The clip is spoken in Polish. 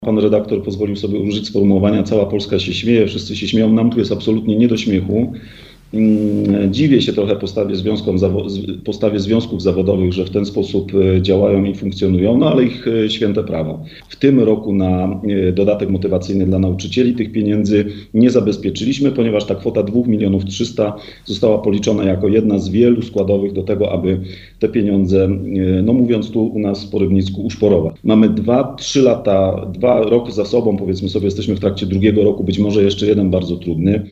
Pan redaktor pozwolił sobie użyć sformułowania "cała Polska się śmieje, wszyscy się śmieją". Nam tu jest absolutnie nie do śmiechu. Dziwię się trochę postawie związków zawodowych, że w ten sposób działają i funkcjonują, no ale ich święte prawo. W tym roku na dodatek motywacyjny dla nauczycieli tych pieniędzy nie zabezpieczyliśmy, ponieważ ta kwota 2 300 000 została policzona jako jedna z wielu składowych do tego, aby te pieniądze, no mówiąc tu u nas po rybnicku, uszporować. Mamy 2-3 lata, 2 rok za sobą, powiedzmy sobie, jesteśmy w trakcie drugiego roku, być może jeszcze jeden bardzo trudny.